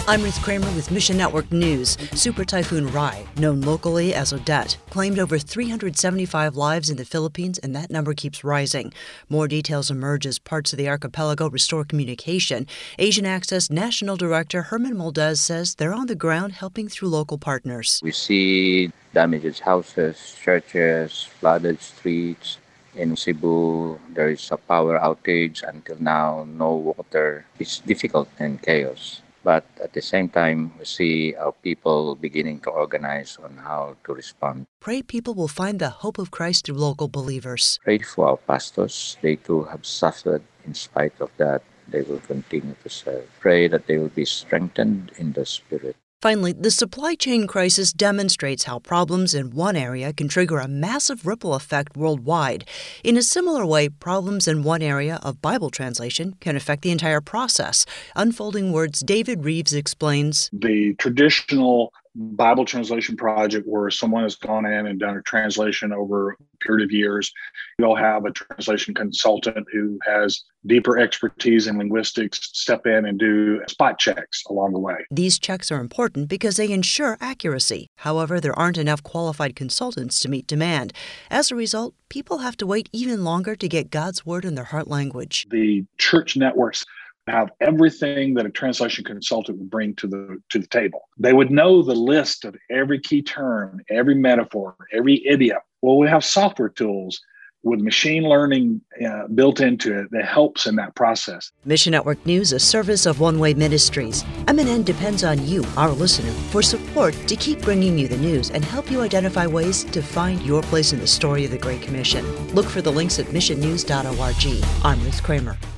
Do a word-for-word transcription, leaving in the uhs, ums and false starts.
I'm Ruth Kramer with Mission Network News. Super Typhoon Rai, known locally as Odette, claimed over three hundred seventy-five lives in the Philippines, and that number keeps rising. More details emerge as parts of the archipelago restore communication. Asian Access National Director Herman Moldez says they're on the ground helping through local partners. We see damaged houses, churches, flooded streets. In Cebu, there is a power outage. Until now, no water. It's difficult and chaos. But at the same time, we see our people beginning to organize on how to respond. Pray people will find the hope of Christ through local believers. Pray for our pastors. They too have suffered. In spite of that, they will continue to serve. Pray that they will be strengthened in the spirit. Finally, the supply chain crisis demonstrates how problems in one area can trigger a massive ripple effect worldwide. In a similar way, problems in one area of Bible translation can affect the entire process. Unfolding Word's David Reeves explains. The traditional Bible translation project where someone has gone in and done a translation over a period of years, you'll have a translation consultant who has deeper expertise in linguistics step in and do spot checks along the way. These checks are important because they ensure accuracy. However, there aren't enough qualified consultants to meet demand. As a result, people have to wait even longer to get God's Word in their heart language. The church networks have everything that a translation consultant would bring to the to the table. They would know the list of every key term, every metaphor, every idiom. Well, we have software tools with machine learning uh, built into it that helps in that process. Mission Network News, a service of One Way Ministries. M N N depends on you, our listener, for support to keep bringing you the news and help you identify ways to find your place in the story of the Great Commission. Look for the links at mission news dot org. I'm Ruth Kramer.